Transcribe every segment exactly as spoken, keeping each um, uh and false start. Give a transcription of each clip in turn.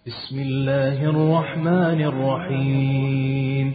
بسم الله الرحمن الرحيم.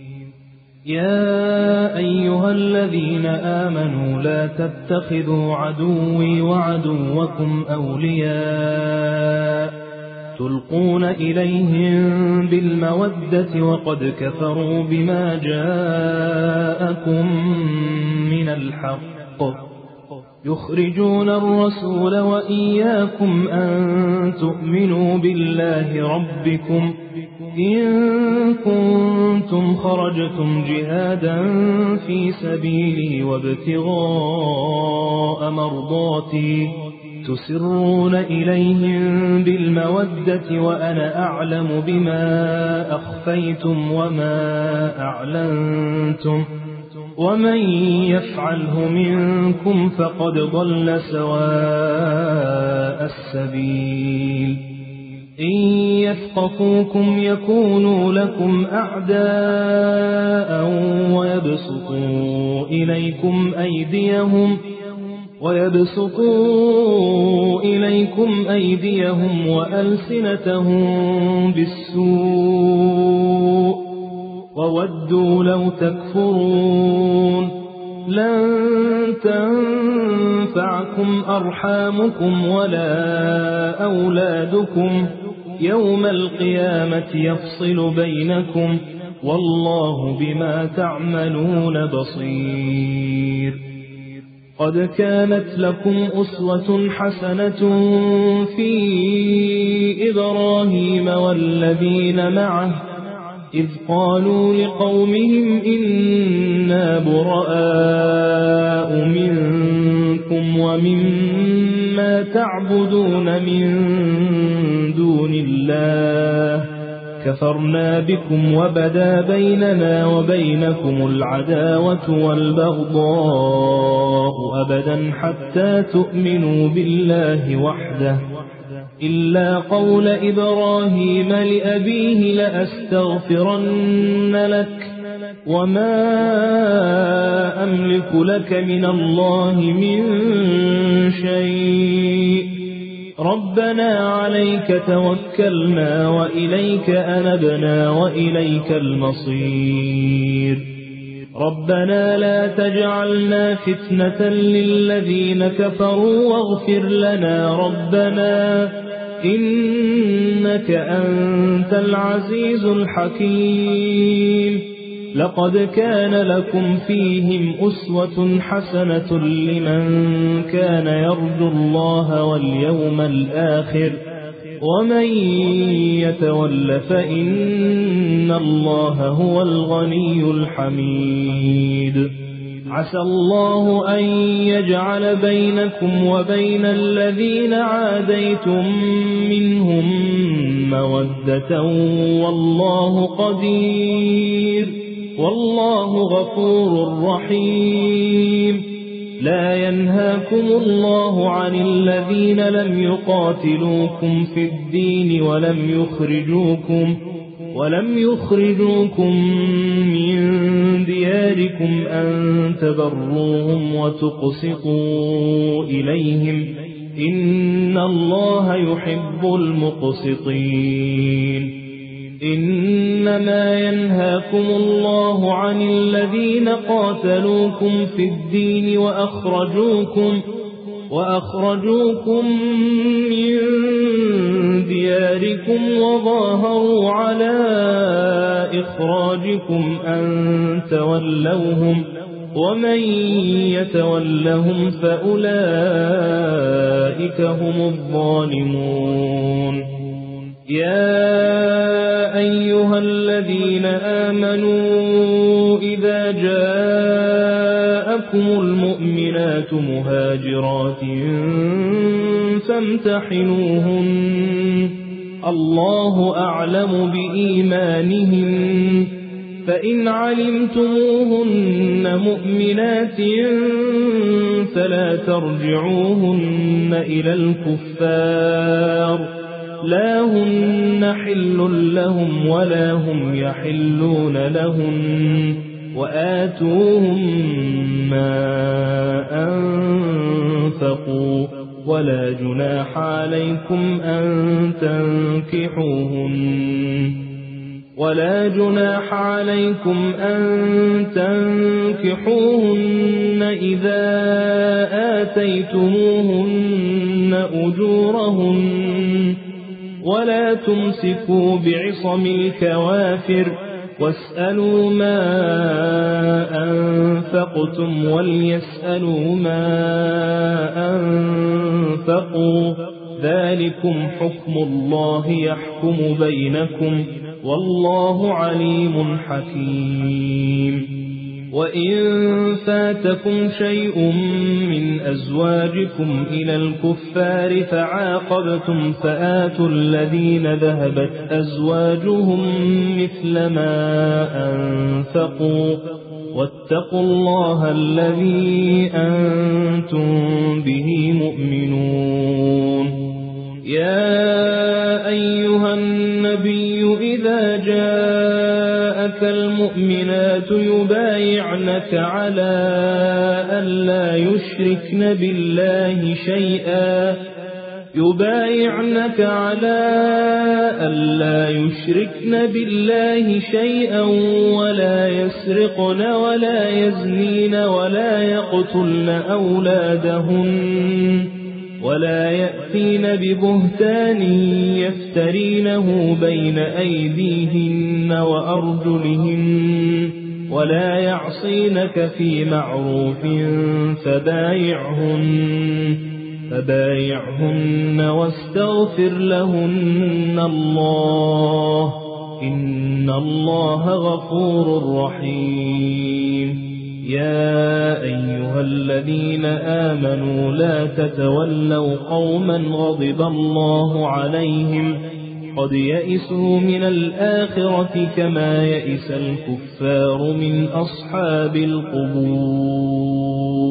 يا أيها الذين آمنوا لا تتخذوا عدوي وعدوكم أولياء تلقون إليهم بالمودة وقد كفروا بما جاءكم من الحق يخرجون الرسول وإياكم أن تؤمنوا بالله ربكم إن كنتم خرجتم جهادا في سبيلي وابتغاء مرضاتي تسرون إليهم بالمودة وأنا أعلم بما أخفيتم وما أعلنتم ومن يفعله منكم فقد ضل سواء السبيل. إن يثقفوكم يكونوا لكم أعداء ويبسطوا إليكم أيديهم ويبسطوا إليكم أيديهم وألسنتهم بالسوء وودوا لو تكفرون. لن تنفعكم أرحامكم ولا أولادكم يوم القيامة يفصل بينكم والله بما تعملون بصير. قد كانت لكم أسوة حسنة في إبراهيم والذين معه إذ قالوا لقومهم إنا براء منكم ومما تعبدون من دون الله كفرنا بكم وبدا بيننا وبينكم العداوة والبغضاء أبدا حتى تؤمنوا بالله وحده إلا قول إبراهيم لأبيه لأستغفرن لك وما أملك لك من الله من شيء ربنا عليك توكلنا وإليك أنبنا وإليك المصير. ربنا لا تجعلنا فتنة للذين كفروا واغفر لنا ربنا إنك أنت العزيز الحكيم. لقد كان لكم فيهم أسوة حسنة لمن كان يرجو الله واليوم الآخر ومن يتول فإن الله هو الغني الحميد. عسى الله أن يجعل بينكم وبين الذين عاديتم منهم مودة والله قدير والله غفور رحيم. لا ينهاكم الله عن الذين لم يقاتلوكم في الدين ولم يخرجوكم ولم يخرجوكم من دياركم أن تبروهم وتقسطوا إليهم إن الله يحب المقسطين. إنما ينهاكم الله عن الذين قاتلوكم في الدين وأخرجوكم وأخرجوكم من دياركم وظاهروا على إخراجكم أن تولوهم ومن يتولهم فأولئك هم الظالمون. يا أيها الذين آمنوا إذا جاءكم المؤمنات مهاجرات فامتحنوهن الله أعلم بإيمانهن فإن علمتموهن مؤمنات فلا ترجعوهن إلى الكفار لا هن حل لهم ولا هم يحلون لهن وآتوهم ما أنفقوا ولا جناح عليكم أن تنكحوهن ولا جناح عليكم أن تنكحوهن إذا آتيتموهن أجورهن ولا تمسكوا بعصم الكوافر واسألوا ما أنفقتم وليسألوا ما أنفقوا ذلكم حكم الله يحكم بينكم والله عليم حكيم. وإن فاتكم شيء من أزواجكم إلى الكفار فعاقبتم فآتوا الذين ذهبت أزواجهم مثل ما أنفقوا واتقوا الله الذي أنتم به مؤمنون. يا أيها النبي إذا جاءك المؤمنات يبايعنك على أن لا يشركن بالله شيئا يبايعنك على أن لا يشركن بالله شيئا ولا يسرقن ولا يزنين ولا يقتلن أولادهن ولا يأتين ببهتان يفترينه بين أيديهن وأرجلهن ولا يعصينك في معروف فبايعهن فبايعهن واستغفر لهن الله إن الله غفور رحيم. يا أيها الذين آمنوا لا تتولوا قوما غضب الله عليهم قد يئسوا من الآخرة كما يئس الكفار من أصحاب القبور.